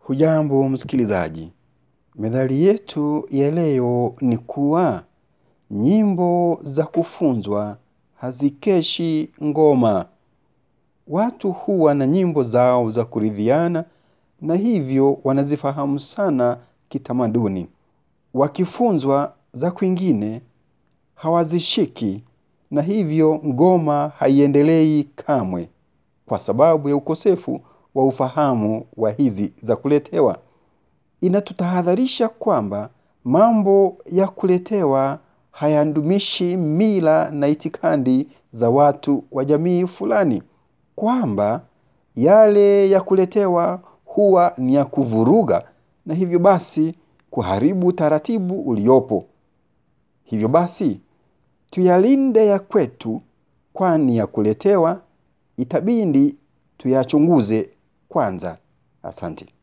Hujambo msikilizaji. Methali yetu ya leo ni kuwa nyimbo za kufunzwa hazikeshi ngoma. Watu huwa na nyimbo zao za kuridhiana na hivyo wanazifahamu sana kitamaduni. Wakifunzwa za kwingine hawazishiki na hivyo ngoma haiendelei kamwe kwa sababu ya ukosefu wa ufahamu wa hizi za kuletewa. Inatutahadharisha kwamba mambo ya kuletewa hayadumishi mila na itikadi za watu wa jamii fulani. Kwamba yale ya kuletewa huwa ni ya kuvuruga na hivyo basi kuharibu taratibu uliopo. Hivyo basi tuyalinde ya kwetu, kwani ya kuletewa itabidi tuyachunguze kwanza. Asante.